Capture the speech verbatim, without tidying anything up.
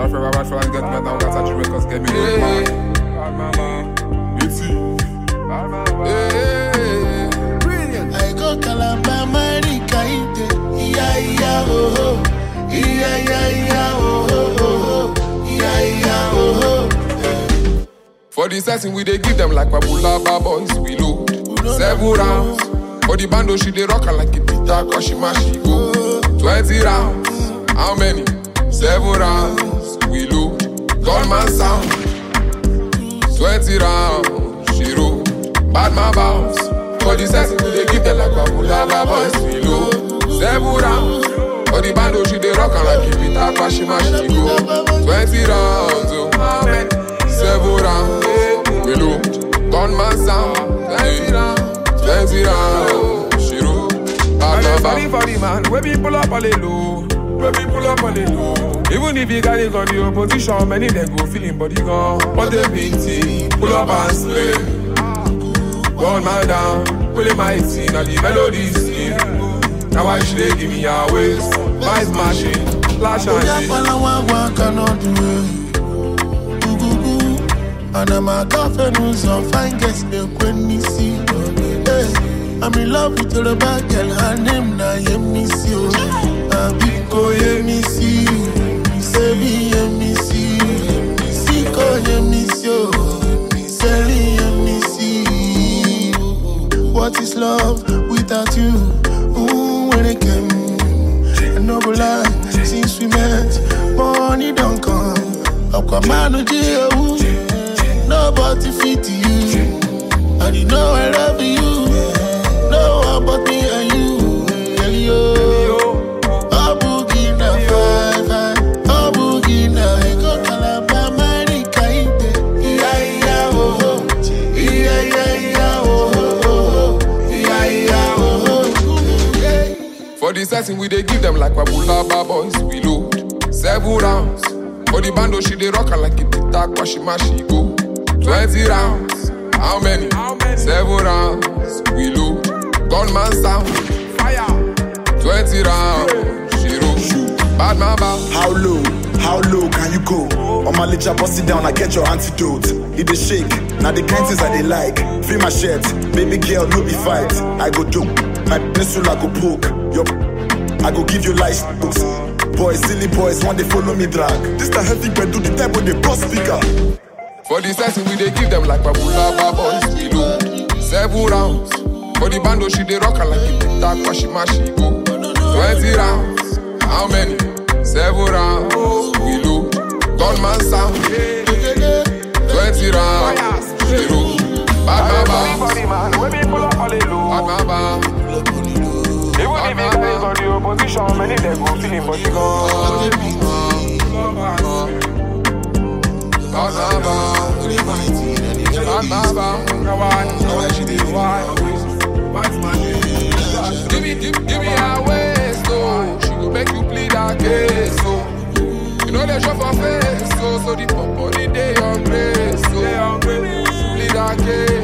Bad for bad for and get me down, got such records, get me hey. Bad mama, beauty. Bad mama, hey. Brilliant. I go Calamba, Marika, yeah, yeah, oh, oh. Yeah, yeah, yeah, oh, oh, oh, oh. Yeah, yeah, oh, oh. For the setting, we they give them like Babulaba boys, we load. Seven rounds. For the bando, she they rock like a pita, cause she mash, she go. Twenty rounds. How many? Seven rounds. We load. Gunman sound. Twenty rounds. She roll. Bad man bounce. For the setting, we they give them like Babulaba boys, we load. Seven rounds. For the bando, she they rock like a pita, cause she mash, she go. Twenty rounds. Oh, how many? Seven rounds. We load. Gunman sound. Twenty rounds. Twenty rounds, she roll. I'm sorry for the man, where we pull up on the low, where we pull up on the low. Even if you got it on the opposition, many they go feeling body gone. But they beat pull up and slay. One man down, pulling my team, now the melody sing. Now I should they give me a waist, my machine, flash and shit. And I'm a girlfriend who's on fine, guess me when me see. I'm in love with the bad girl, her name na Yemisi. I be go Yemisi, Sebi Yemisi, Siko Yemisi, Seli Yemisi. What is love without you? Ooh, when it came, a noble life since we met. Money don't come, up come on, nobody fit you, and you know I love you. No one but me and you, Elio. A boogie na five, a boogie na ego Calamba, Marika, yeah yeah oh oh, yeah yeah yeah oh oh, yeah yeah oh oh. For the setting, we they give them like Babulaba boys, we load. Seven rounds. For the bando, she they rock like a pita, cause she mash, she go. Twenty rounds. How many? Seven rounds. We load. Gunman sound. Fire. Twenty rounds. She roll. Bad man bounce. How low? How low can you go? On my licha, bust it down, I get your antidote. It dey shake. Now the kind things that they like. Free my shirt. Baby girl, no be fight. I go do. My peninsula go poke. Your I go give you life books. Boys, silly boys, want they follow me drag. This the heavy bed, do the type when they bust speaker. For the setting, we they give them like Babulaba boys, we load. Seven rounds. For the bando, she they rock like a pita, cause she mash, she go. Twenty rounds. How many? Seven rounds. We load. Gunman sound. Twenty rounds. She roll. Bad man bounce. Bad man bounce. Even if you guys on the opposition, many they go feeling body gone. Bad man bounce. Bad man bounce. Give me, give, give me her waist, so she go make you plead her case, so you know they show for face, so so the pop body they on grace, so plead her case.